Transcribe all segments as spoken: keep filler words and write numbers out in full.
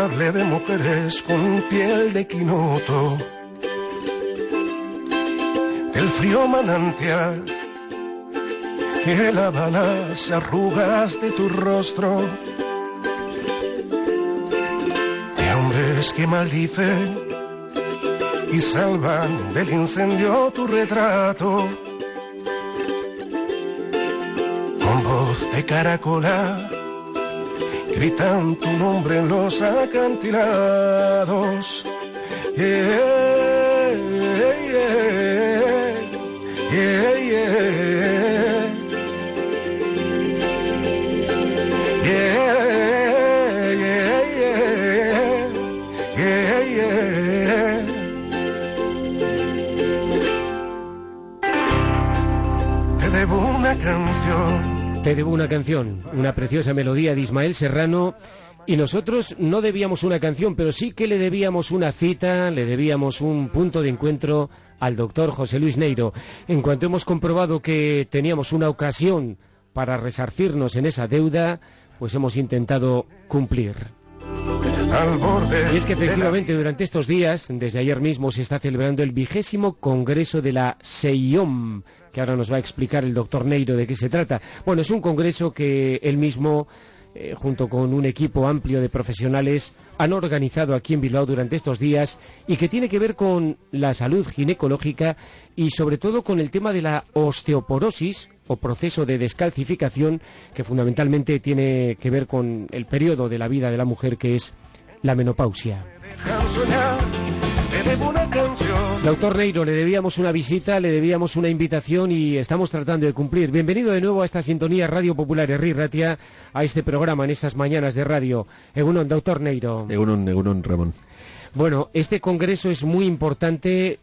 hable de mujeres con piel de quinoto, del frío manantial que lava las arrugas de tu rostro, de hombres que maldicen y salvan del incendio tu retrato, con voz de caracola gritan tu nombre en los acantilados. Yeah, yeah, yeah, yeah. Yeah, yeah, yeah, yeah, yeah. Te debo una canción. Te debo una canción, una preciosa melodía de Ismael Serrano, y nosotros no debíamos una canción, pero sí que le debíamos una cita, le debíamos un punto de encuentro al doctor José Luis Neiro. En cuanto hemos comprobado que teníamos una ocasión para resarcirnos en esa deuda, pues hemos intentado cumplir. Y es que efectivamente durante estos días, desde ayer mismo, se está celebrando el vigésimo congreso de la SEIOM, que ahora nos va a explicar el doctor Neiro de qué se trata. Bueno, es un congreso que él mismo, eh, junto con un equipo amplio de profesionales, han organizado aquí en Bilbao durante estos días y que tiene que ver con la salud ginecológica y sobre todo con el tema de la osteoporosis o proceso de descalcificación, que fundamentalmente tiene que ver con el periodo de la vida de la mujer, que es la menopausia. Doctor Neiro, le debíamos una visita, le debíamos una invitación y estamos tratando de cumplir. Bienvenido de nuevo a esta sintonía Radio Popular Herri Ratia, a este programa en estas mañanas de radio. Egunon, doctor Neiro. Egunon, egunon, Ramón. Bueno, este congreso es muy importante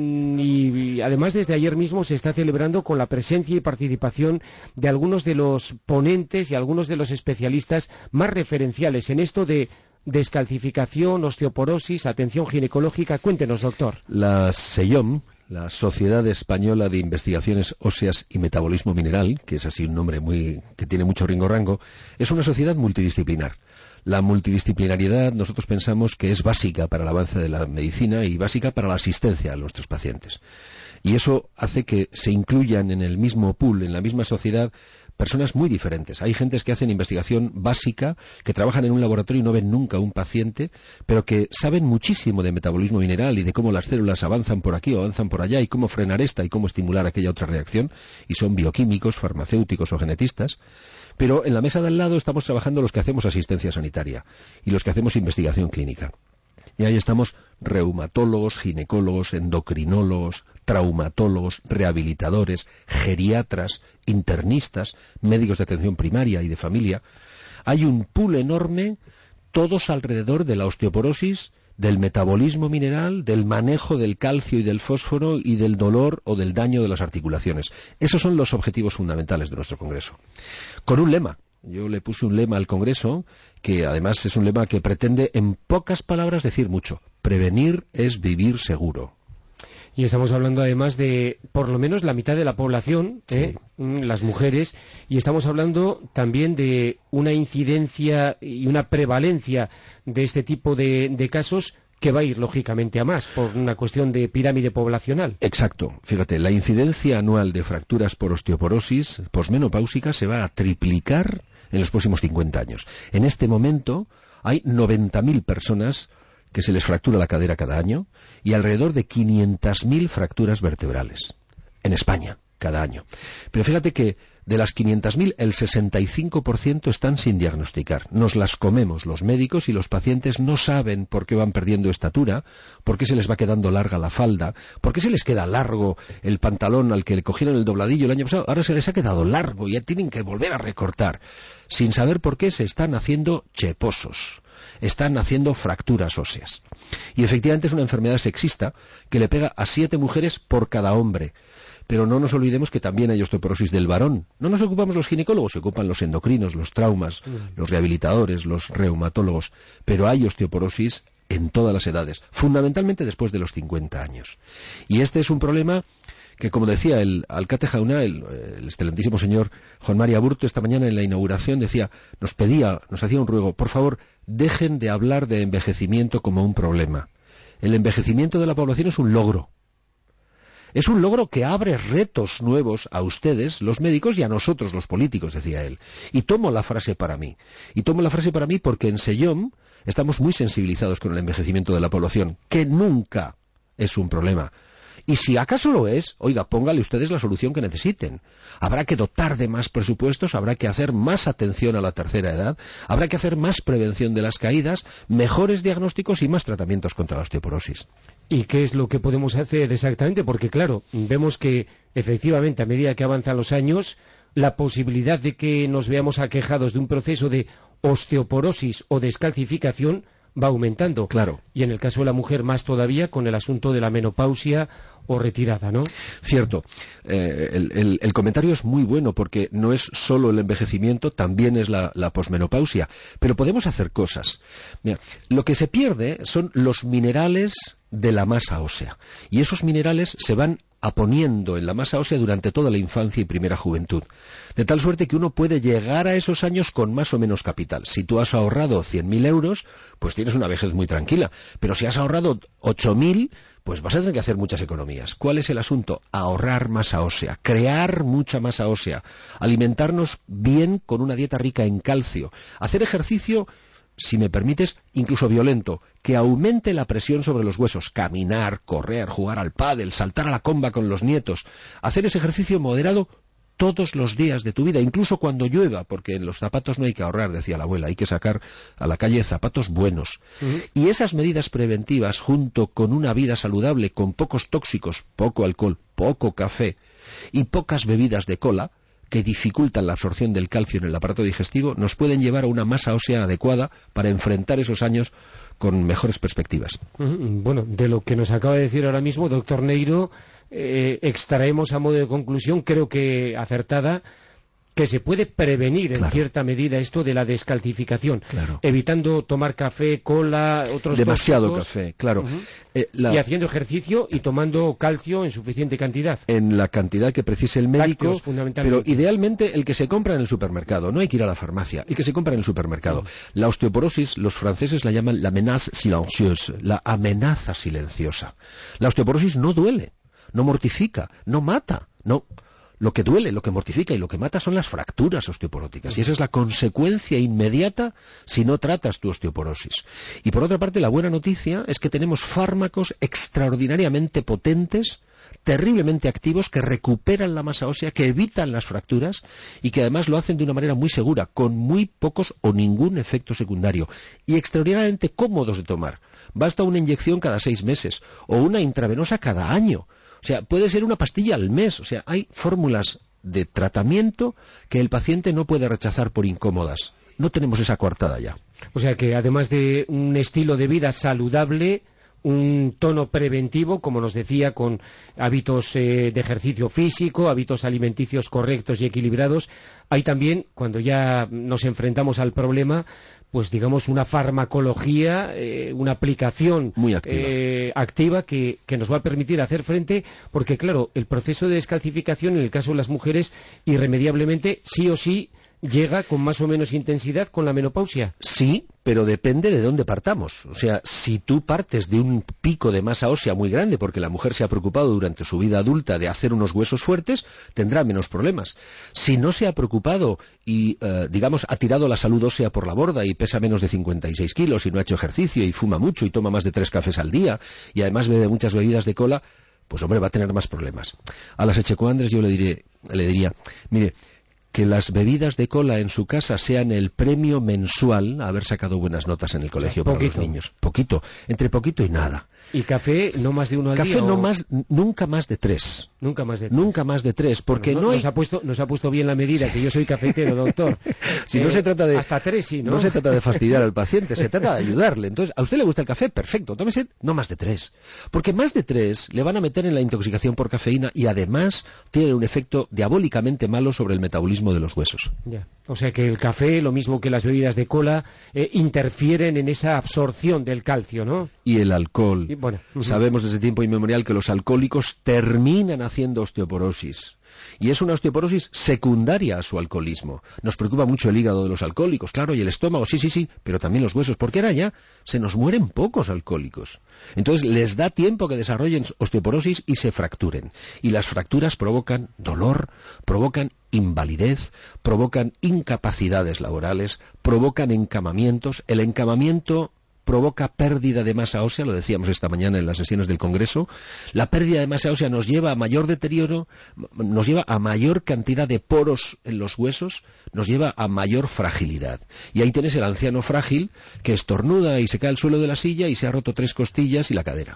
y, y además desde ayer mismo se está celebrando con la presencia y participación de algunos de los ponentes y algunos de los especialistas más referenciales en esto de descalcificación, osteoporosis, atención ginecológica. Cuéntenos, doctor. La SEIOM, la Sociedad Española de Investigaciones Óseas y Metabolismo Mineral, que es así un nombre muy que tiene mucho ringo-rango, es una sociedad multidisciplinar. La multidisciplinariedad nosotros pensamos que es básica para el avance de la medicina y básica para la asistencia a nuestros pacientes. Y eso hace que se incluyan en el mismo pool, en la misma sociedad, personas muy diferentes. Hay gentes que hacen investigación básica, que trabajan en un laboratorio y no ven nunca a un paciente, pero que saben muchísimo de metabolismo mineral y de cómo las células avanzan por aquí o avanzan por allá y cómo frenar esta y cómo estimular aquella otra reacción, y son bioquímicos, farmacéuticos o genetistas. Pero en la mesa de al lado estamos trabajando los que hacemos asistencia sanitaria y los que hacemos investigación clínica. Y ahí estamos reumatólogos, ginecólogos, endocrinólogos, traumatólogos, rehabilitadores, geriatras, internistas, médicos de atención primaria y de familia. Hay un pool enorme, todos alrededor de la osteoporosis, del metabolismo mineral, del manejo del calcio y del fósforo y del dolor o del daño de las articulaciones. Esos son los objetivos fundamentales de nuestro congreso. Con un lema. Yo le puse un lema al Congreso, que además es un lema que pretende en pocas palabras decir mucho. Prevenir es vivir seguro. Y estamos hablando además de por lo menos la mitad de la población, ¿eh? Sí. Las mujeres, y estamos hablando también de una incidencia y una prevalencia de este tipo de, de casos que va a ir lógicamente a más por una cuestión de pirámide poblacional. Exacto. Fíjate, la incidencia anual de fracturas por osteoporosis posmenopáusica se va a triplicar en los próximos cincuenta años. En este momento hay noventa mil personas que se les fractura la cadera cada año y alrededor de quinientas mil fracturas vertebrales en España cada año. Pero fíjate que de las quinientas mil, el sesenta y cinco por ciento están sin diagnosticar. Nos las comemos los médicos y los pacientes no saben por qué van perdiendo estatura, por qué se les va quedando larga la falda, por qué se les queda largo el pantalón al que le cogieron el dobladillo el año pasado, ahora se les ha quedado largo y ya tienen que volver a recortar. Sin saber por qué se están haciendo cheposos, están haciendo fracturas óseas. Y efectivamente es una enfermedad sexista que le pega a siete mujeres por cada hombre. Pero no nos olvidemos que también hay osteoporosis del varón. No nos ocupamos los ginecólogos, se ocupan los endocrinos, los traumas, mm. los rehabilitadores, los reumatólogos. Pero hay osteoporosis en todas las edades, fundamentalmente después de los cincuenta años. Y este es un problema que, como decía el alcalde Jauna, el, el excelentísimo señor Juan María Burto, esta mañana en la inauguración decía, nos pedía, nos hacía un ruego, por favor, dejen de hablar de envejecimiento como un problema. El envejecimiento de la población es un logro. Es un logro que abre retos nuevos a ustedes, los médicos, y a nosotros, los políticos, decía él. Y tomo la frase para mí. Y tomo la frase para mí porque en Sellón estamos muy sensibilizados con el envejecimiento de la población, que nunca es un problema. Y si acaso lo es, oiga, póngale ustedes la solución que necesiten. Habrá que dotar de más presupuestos, habrá que hacer más atención a la tercera edad, habrá que hacer más prevención de las caídas, mejores diagnósticos y más tratamientos contra la osteoporosis. ¿Y qué es lo que podemos hacer exactamente? Porque claro, vemos que efectivamente a medida que avanzan los años, la posibilidad de que nos veamos aquejados de un proceso de osteoporosis o descalcificación va aumentando. Claro. Y en el caso de la mujer más todavía con el asunto de la menopausia o retirada, ¿no? Cierto. Eh, el, el, el comentario es muy bueno porque no es solo el envejecimiento, también es la, la posmenopausia. Pero podemos hacer cosas. Mira, lo que se pierde son los minerales de la masa ósea. Y esos minerales se van aponiendo en la masa ósea durante toda la infancia y primera juventud. De tal suerte que uno puede llegar a esos años con más o menos capital. Si tú has ahorrado cien mil euros, pues tienes una vejez muy tranquila. Pero si has ahorrado ocho mil, pues vas a tener que hacer muchas economías. ¿Cuál es el asunto? Ahorrar masa ósea, crear mucha masa ósea, alimentarnos bien con una dieta rica en calcio, hacer ejercicio, si me permites, incluso violento, que aumente la presión sobre los huesos, caminar, correr, jugar al pádel, saltar a la comba con los nietos, hacer ese ejercicio moderado todos los días de tu vida, incluso cuando llueva, porque en los zapatos no hay que ahorrar, decía la abuela, hay que sacar a la calle zapatos buenos. Uh-huh. Y esas medidas preventivas, junto con una vida saludable, con pocos tóxicos, poco alcohol, poco café y pocas bebidas de cola, que dificultan la absorción del calcio en el aparato digestivo, nos pueden llevar a una masa ósea adecuada para enfrentar esos años con mejores perspectivas. Bueno, de lo que nos acaba de decir ahora mismo, doctor Neiro, eh, extraemos a modo de conclusión, creo que acertada, que se puede prevenir en claro. cierta medida esto de la descalcificación, claro. evitando tomar café, cola, otros demasiado tóxicos, café, claro. Uh-huh. eh, la... y haciendo ejercicio y tomando calcio en suficiente cantidad. En la cantidad que precise el médico, Lácteos, pero idealmente el que se compra en el supermercado, no hay que ir a la farmacia, el que se compra en el supermercado. Uh-huh. La osteoporosis, los franceses la llaman la menace silencieuse, la amenaza silenciosa. La osteoporosis no duele, no mortifica, no mata, no... Lo que duele, lo que mortifica y lo que mata son las fracturas osteoporóticas. Y esa es la consecuencia inmediata si no tratas tu osteoporosis. Y por otra parte, la buena noticia es que tenemos fármacos extraordinariamente potentes, terriblemente activos, que recuperan la masa ósea, que evitan las fracturas y que además lo hacen de una manera muy segura, con muy pocos o ningún efecto secundario. Y extraordinariamente cómodos de tomar. Basta una inyección cada seis meses o una intravenosa cada año. O sea, puede ser una pastilla al mes. O sea, hay fórmulas de tratamiento que el paciente no puede rechazar por incómodas. No tenemos esa coartada ya. O sea que además de un estilo de vida saludable, un tono preventivo, como nos decía, con hábitos eh, de ejercicio físico, hábitos alimenticios correctos y equilibrados, hay también, cuando ya nos enfrentamos al problema, pues digamos una farmacología, eh, una aplicación muy activa, eh, activa que, que nos va a permitir hacer frente, porque claro, el proceso de descalcificación en el caso de las mujeres irremediablemente sí o sí llega con más o menos intensidad con la menopausia. Sí, pero depende de dónde partamos. O sea, si tú partes de un pico de masa ósea muy grande, porque la mujer se ha preocupado durante su vida adulta de hacer unos huesos fuertes, tendrá menos problemas. Si no se ha preocupado y, eh, digamos, ha tirado la salud ósea por la borda y pesa menos de cincuenta y seis kilos y no ha hecho ejercicio y fuma mucho y toma más de tres cafés al día y además bebe muchas bebidas de cola, pues hombre, va a tener más problemas. A las echecoandres yo le, diré, le diría, mire, que las bebidas de cola en su casa sean el premio mensual a haber sacado buenas notas en el colegio para los niños. Poquito, entre poquito y nada. ¿Y café no más de uno al café día? Café no o... más, nunca más de tres. Nunca más de tres. Nunca más de tres, porque bueno, no, no hay... Nos ha, puesto, nos ha puesto bien la medida, que yo soy cafetero, doctor. si eh, no se trata de... Hasta tres sí, ¿no? No se trata de fastidiar al paciente, se trata de ayudarle. Entonces, ¿a usted le gusta el café? Perfecto, tómese no más de tres. Porque más de tres le van a meter en la intoxicación por cafeína y además tiene un efecto diabólicamente malo sobre el metabolismo metabolismo de los huesos. Ya. O sea que el café, lo mismo que las bebidas de cola, eh, interfieren en esa absorción del calcio, ¿no? Y el alcohol. Y, bueno, uh-huh. Sabemos desde tiempo inmemorial que los alcohólicos terminan haciendo osteoporosis. Y es una osteoporosis secundaria a su alcoholismo. Nos preocupa mucho el hígado de los alcohólicos, claro, y el estómago, sí, sí, sí, pero también los huesos, porque ahora ya se nos mueren pocos alcohólicos. Entonces les da tiempo que desarrollen osteoporosis y se fracturen. Y las fracturas provocan dolor, provocan invalidez, provocan incapacidades laborales, provocan encamamientos. El encamamiento provoca pérdida de masa ósea, lo decíamos esta mañana en las sesiones del Congreso. La pérdida de masa ósea nos lleva a mayor deterioro, nos lleva a mayor cantidad de poros en los huesos, nos lleva a mayor fragilidad. Y ahí tienes el anciano frágil que estornuda y se cae al suelo de la silla y se ha roto tres costillas y la cadera.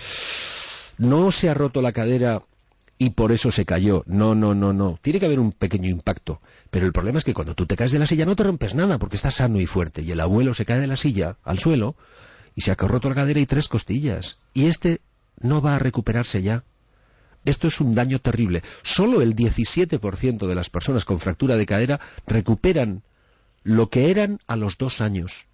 No se ha roto la cadera y por eso se cayó. No, no, no, no. Tiene que haber un pequeño impacto. Pero el problema es que cuando tú te caes de la silla no te rompes nada porque estás sano y fuerte. Y el abuelo se cae de la silla al suelo y se ha roto la cadera y tres costillas. Y este no va a recuperarse ya. Esto es un daño terrible. Solo el diecisiete por ciento de las personas con fractura de cadera recuperan lo que eran a los dos años.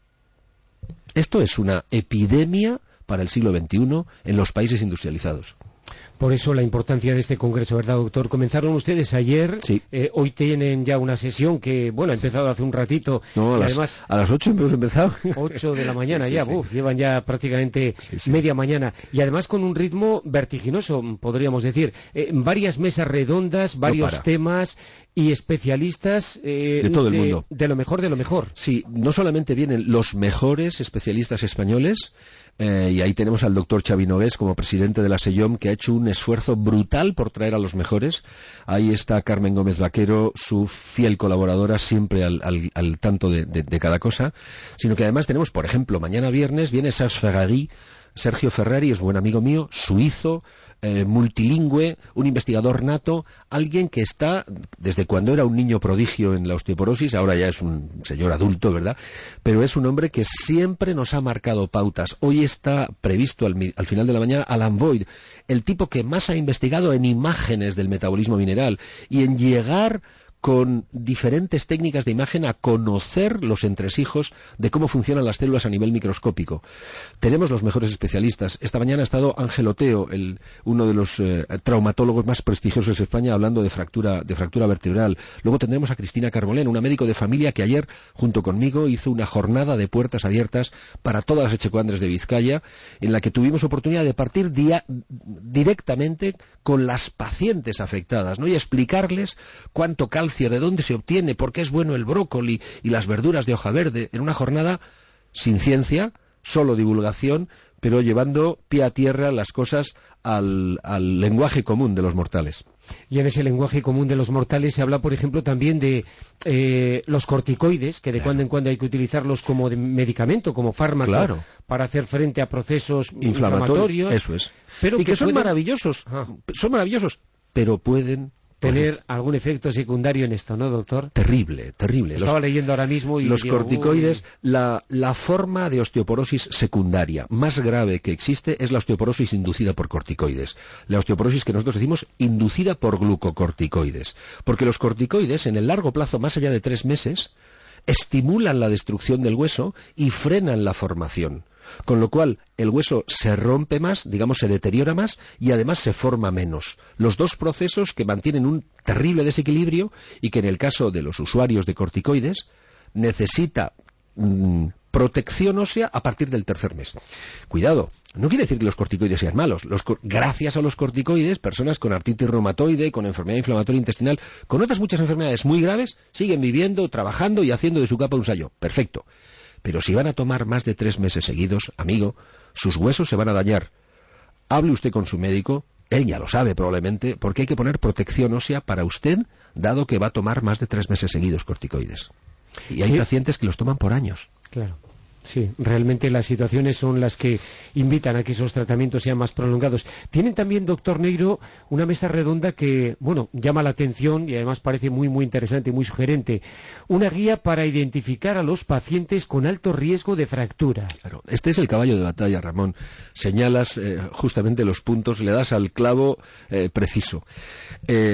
Esto es una epidemia para el siglo veintiuno en los países industrializados. Por eso la importancia de este congreso, ¿verdad, doctor? Comenzaron ustedes ayer, sí. eh, hoy tienen ya una sesión que, bueno, ha empezado hace un ratito. No, a, y las, además, a las ocho hemos empezado. ocho de la mañana sí, sí, ya, sí. Uf, llevan ya prácticamente sí, sí. media mañana. Y además con un ritmo vertiginoso, podríamos decir. Eh, varias mesas redondas, varios no temas y especialistas eh, de todo el de, mundo. De lo mejor de lo mejor. Sí, no solamente vienen los mejores especialistas españoles, eh, y ahí tenemos al doctor Xavi Nogués como presidente de la SEIOM, que ha hecho un esfuerzo brutal por traer a los mejores. Ahí está Carmen Gómez Vaquero, su fiel colaboradora, siempre al, al, al tanto de, de, de cada cosa. Sino que además tenemos, por ejemplo, mañana viernes viene Serge Ferrari. Sergio Ferrari es buen amigo mío, suizo, eh, multilingüe, un investigador nato, alguien que está, desde cuando era un niño prodigio en la osteoporosis, ahora ya es un señor adulto, ¿verdad? Pero es un hombre que siempre nos ha marcado pautas. Hoy está previsto al, al final de la mañana Alan Boyd, el tipo que más ha investigado en imágenes del metabolismo mineral y en llegar con diferentes técnicas de imagen a conocer los entresijos de cómo funcionan las células a nivel microscópico. Tenemos los mejores especialistas. Esta mañana ha estado Ángel Oteo, el, uno de los eh, traumatólogos más prestigiosos de España, hablando de fractura, de fractura vertebral. Luego tendremos a Cristina Carbolén, una médico de familia que ayer, junto conmigo, hizo una jornada de puertas abiertas para todas las echecuandres de Vizcaya, en la que tuvimos oportunidad de partir dia- directamente con las pacientes afectadas, ¿no? Y explicarles cuánto calcio, de dónde se obtiene, por qué es bueno el brócoli y las verduras de hoja verde, en una jornada sin ciencia, solo divulgación, pero llevando pie a tierra las cosas al, al lenguaje común de los mortales. Y en ese lenguaje común de los mortales se habla, por ejemplo, también de eh, los corticoides, que de claro. cuando en cuando hay que utilizarlos como de medicamento, como fármaco, claro. para hacer frente a procesos inflamatorios. inflamatorios. Eso es. Pero y que, que son pueden... maravillosos, ah. son maravillosos, pero pueden tener algún efecto secundario en esto, ¿no, doctor? Terrible, terrible. Estaba los, leyendo ahora mismo y los digo, corticoides, la, la forma de osteoporosis secundaria más grave que existe es la osteoporosis inducida por corticoides. La osteoporosis que nosotros decimos inducida por glucocorticoides. Porque los corticoides, en el largo plazo, más allá de tres meses, estimulan la destrucción del hueso y frenan la formación. Con lo cual, el hueso se rompe más, digamos, se deteriora más y además se forma menos. Los dos procesos que mantienen un terrible desequilibrio y que en el caso de los usuarios de corticoides necesita mmm, protección ósea a partir del tercer mes. Cuidado, no quiere decir que los corticoides sean malos. Los, gracias a los corticoides, personas con artritis reumatoide, con enfermedad inflamatoria intestinal, con otras muchas enfermedades muy graves, siguen viviendo, trabajando y haciendo de su capa un sayo. Perfecto. Pero si van a tomar más de tres meses seguidos, amigo, sus huesos se van a dañar. Hable usted con su médico, él ya lo sabe probablemente, porque hay que poner protección ósea para usted, dado que va a tomar más de tres meses seguidos corticoides. Y hay sí. pacientes que los toman por años. Claro. Sí, realmente las situaciones son las que invitan a que esos tratamientos sean más prolongados. Tienen también, doctor Negro, una mesa redonda que, bueno, llama la atención y además parece muy, muy interesante y muy sugerente. Una guía para identificar a los pacientes con alto riesgo de fractura. Claro, este es el caballo de batalla, Ramón. Señalas eh, justamente los puntos, le das al clavo eh, preciso. Eh,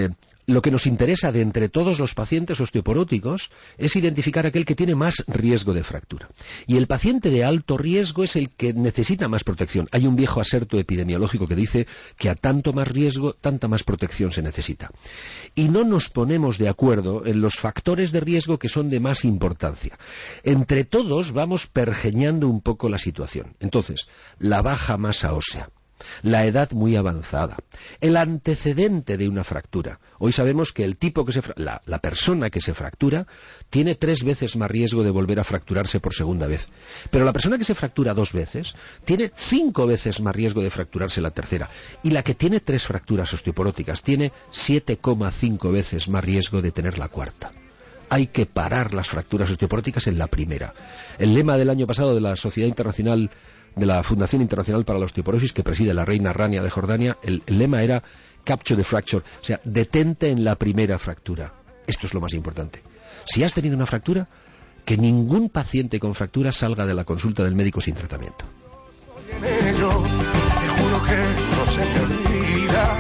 lo que nos interesa de entre todos los pacientes osteoporóticos es identificar aquel que tiene más riesgo de fractura. Y el paciente de alto riesgo es el que necesita más protección. Hay un viejo aserto epidemiológico que dice que a tanto más riesgo, tanta más protección se necesita. Y no nos ponemos de acuerdo en los factores de riesgo que son de más importancia. Entre todos vamos pergeñando un poco la situación. Entonces, la baja masa ósea, la edad muy avanzada, el antecedente de una fractura. Hoy sabemos que el tipo que se fra- la, la persona que se fractura tiene tres veces más riesgo de volver a fracturarse por segunda vez. Pero la persona que se fractura dos veces tiene cinco veces más riesgo de fracturarse la tercera. Y la que tiene tres fracturas osteoporóticas tiene siete coma cinco veces más riesgo de tener la cuarta. Hay que parar las fracturas osteoporóticas en la primera. El lema del año pasado de la Sociedad Internacional, de la Fundación Internacional para la Osteoporosis, que preside la reina Rania de Jordania, el, el lema era Capture the Fracture, o sea, detente en la primera fractura. Esto es lo más importante. Si has tenido una fractura, que ningún paciente con fractura salga de la consulta del médico sin tratamiento. Te juro que no se me olvida.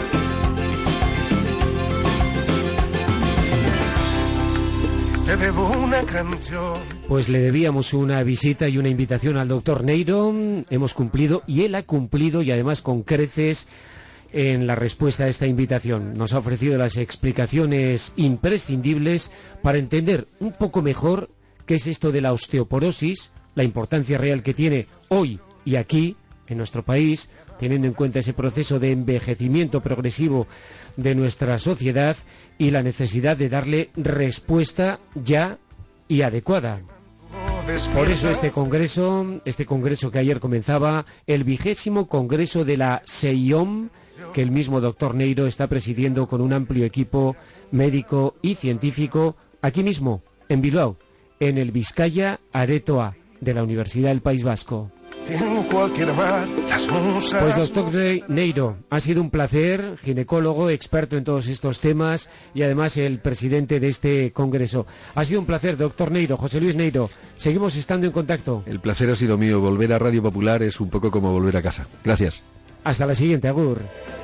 Te debo una canción. Pues le debíamos una visita y una invitación al doctor Neiro. Hemos cumplido, y él ha cumplido, y además con creces, en la respuesta a esta invitación. Nos ha ofrecido las explicaciones imprescindibles para entender un poco mejor qué es esto de la osteoporosis, la importancia real que tiene hoy y aquí, en nuestro país, teniendo en cuenta ese proceso de envejecimiento progresivo de nuestra sociedad y la necesidad de darle respuesta ya y adecuada. Por eso este congreso, este congreso que ayer comenzaba, el vigésimo congreso de la S E I O M, que el mismo doctor Neiro está presidiendo con un amplio equipo médico y científico, aquí mismo, en Bilbao, en el Vizcaya Aretoa de la Universidad del País Vasco. En cualquier mar, las musas. Pues doctor Neiro, ha sido un placer, ginecólogo, experto en todos estos temas y además el presidente de este congreso. Ha sido un placer, doctor Neiro, José Luis Neiro. Seguimos estando en contacto. El placer ha sido mío. Volver a Radio Popular es un poco como volver a casa. Gracias. Hasta la siguiente, agur.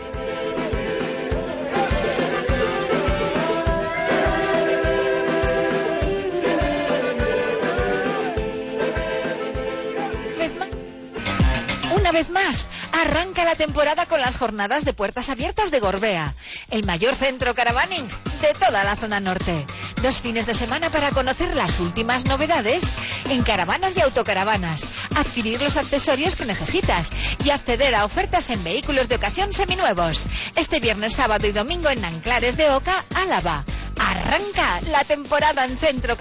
Una vez más, arranca la temporada con las jornadas de puertas abiertas de Gorbea, el mayor centro caravaning de toda la zona norte. Dos fines de semana para conocer las últimas novedades en caravanas y autocaravanas, adquirir los accesorios que necesitas y acceder a ofertas en vehículos de ocasión seminuevos. Este viernes, sábado y domingo en Nanclares de Oca, Álava. Arranca la temporada en centro